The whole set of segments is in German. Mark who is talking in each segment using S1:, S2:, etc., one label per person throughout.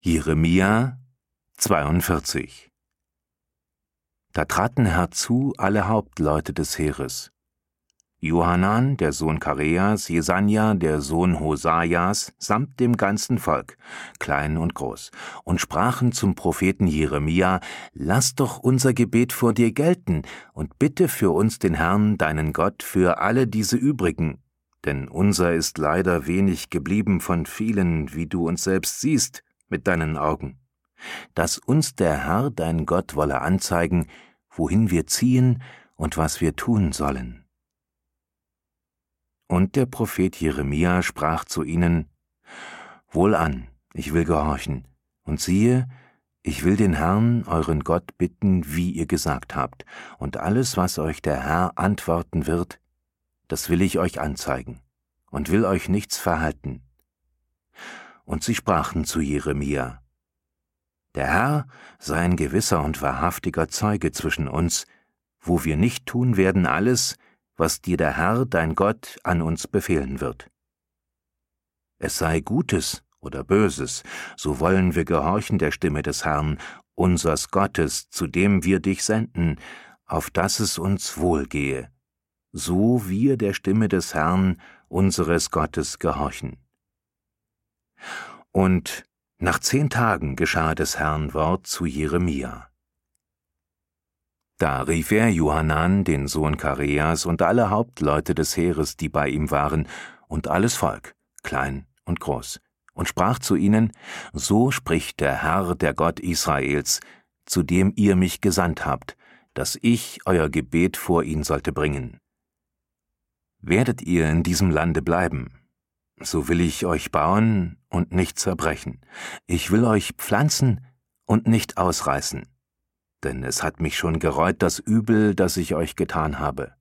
S1: Jeremia 42. Da traten herzu alle Hauptleute des Heeres: Johanan, der Sohn Kareas, Jesanja, der Sohn Hosajas, samt dem ganzen Volk, klein und groß, und sprachen zum Propheten Jeremia: Lass doch unser Gebet vor dir gelten und bitte für uns den Herrn, deinen Gott, für alle diese übrigen. Denn unser ist leider wenig geblieben von vielen, wie du uns selbst siehst, mit deinen Augen. Dass uns der Herr, dein Gott, wolle anzeigen, wohin wir ziehen und was wir tun sollen. Und der Prophet Jeremia sprach zu ihnen: Wohlan, ich will gehorchen, und siehe, ich will den Herrn, euren Gott, bitten, wie ihr gesagt habt, und alles, was euch der Herr antworten wird, das will ich euch anzeigen, und will euch nichts verhalten. Und sie sprachen zu Jeremia: Der Herr sei ein gewisser und wahrhaftiger Zeuge zwischen uns, wo wir nicht tun werden alles, was dir der Herr, dein Gott, an uns befehlen wird. Es sei Gutes oder Böses, so wollen wir gehorchen der Stimme des Herrn, unsers Gottes, zu dem wir dich senden, auf dass es uns wohlgehe, so wir der Stimme des Herrn, unseres Gottes, gehorchen. Und nach 10 Tagen geschah des Herrn Wort zu Jeremia. Da rief er Johanan, den Sohn Kareas, und alle Hauptleute des Heeres, die bei ihm waren, und alles Volk, klein und groß, und sprach zu ihnen: So spricht der Herr, der Gott Israels, zu dem ihr mich gesandt habt, dass ich euer Gebet vor ihn sollte bringen. Werdet ihr in diesem Lande bleiben, so will ich euch bauen und nicht zerbrechen. Ich will euch pflanzen und nicht ausreißen. Denn es hat mich schon gereut das Übel, das ich euch getan habe.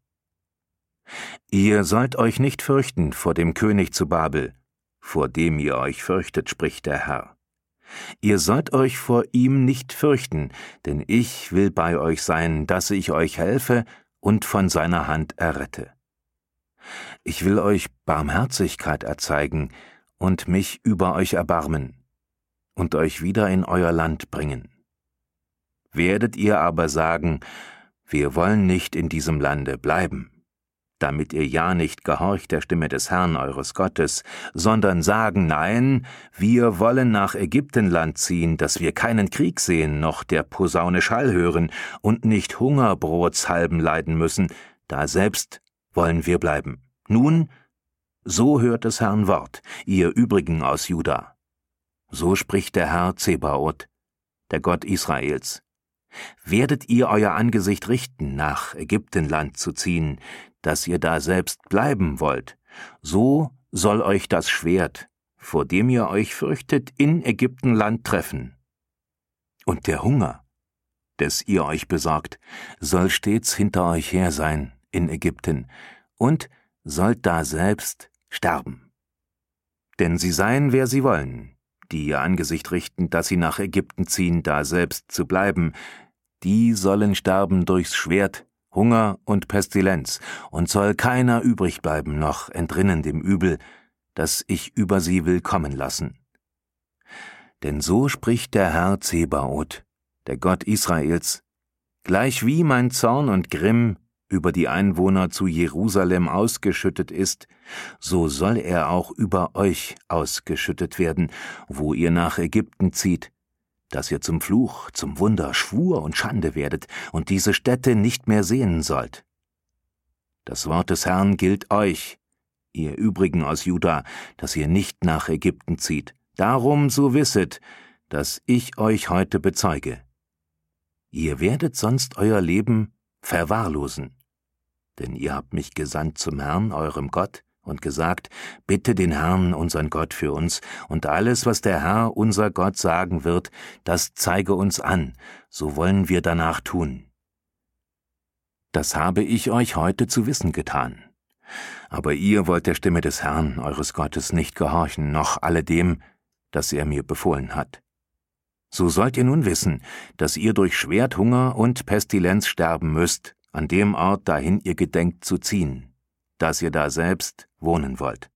S1: Ihr sollt euch nicht fürchten vor dem König zu Babel, vor dem ihr euch fürchtet, spricht der Herr. Ihr sollt euch vor ihm nicht fürchten, denn ich will bei euch sein, dass ich euch helfe und von seiner Hand errette. Ich will euch Barmherzigkeit erzeigen und mich über euch erbarmen und euch wieder in euer Land bringen. Werdet ihr aber sagen: Wir wollen nicht in diesem Lande bleiben, damit ihr ja nicht gehorcht der Stimme des Herrn eures Gottes, sondern sagen: Nein, wir wollen nach Ägyptenland ziehen, dass wir keinen Krieg sehen, noch der Posaune Schall hören und nicht Hungerbrotshalben leiden müssen, da selbst wollen wir bleiben. Nun, so hört des Herrn Wort, ihr übrigen aus Juda. So spricht der Herr Zebaoth, der Gott Israels: Werdet ihr euer Angesicht richten, nach Ägyptenland zu ziehen, dass ihr da selbst bleiben wollt, so soll euch das Schwert, vor dem ihr euch fürchtet, in Ägyptenland treffen. Und der Hunger, des ihr euch besorgt, soll stets hinter euch her sein in Ägypten, und sollt da selbst sterben. Denn sie seien, wer sie wollen, die ihr Angesicht richten, dass sie nach Ägypten ziehen, da selbst zu bleiben, die sollen sterben durchs Schwert, Hunger und Pestilenz, und soll keiner übrig bleiben noch entrinnen dem Übel, das ich über sie will kommen lassen. Denn so spricht der Herr Zebaoth, der Gott Israels: Gleichwie mein Zorn und Grimm über die Einwohner zu Jerusalem ausgeschüttet ist, so soll er auch über euch ausgeschüttet werden, wo ihr nach Ägypten zieht, dass ihr zum Fluch, zum Wunder, Schwur und Schande werdet und diese Städte nicht mehr sehen sollt. Das Wort des Herrn gilt euch, ihr übrigen aus Juda, dass ihr nicht nach Ägypten zieht. Darum so wisset, dass ich euch heute bezeuge. Ihr werdet sonst euer Leben verwahrlosen. Denn ihr habt mich gesandt zum Herrn, eurem Gott, und gesagt: Bitte den Herrn, unseren Gott, für uns, und alles, was der Herr, unser Gott, sagen wird, das zeige uns an, so wollen wir danach tun. Das habe ich euch heute zu wissen getan. Aber ihr wollt der Stimme des Herrn, eures Gottes, nicht gehorchen, noch alledem, das er mir befohlen hat. So sollt ihr nun wissen, dass ihr durch Schwert, Hunger und Pestilenz sterben müsst, an dem Ort, dahin ihr gedenkt zu ziehen, dass ihr da selbst wohnen wollt.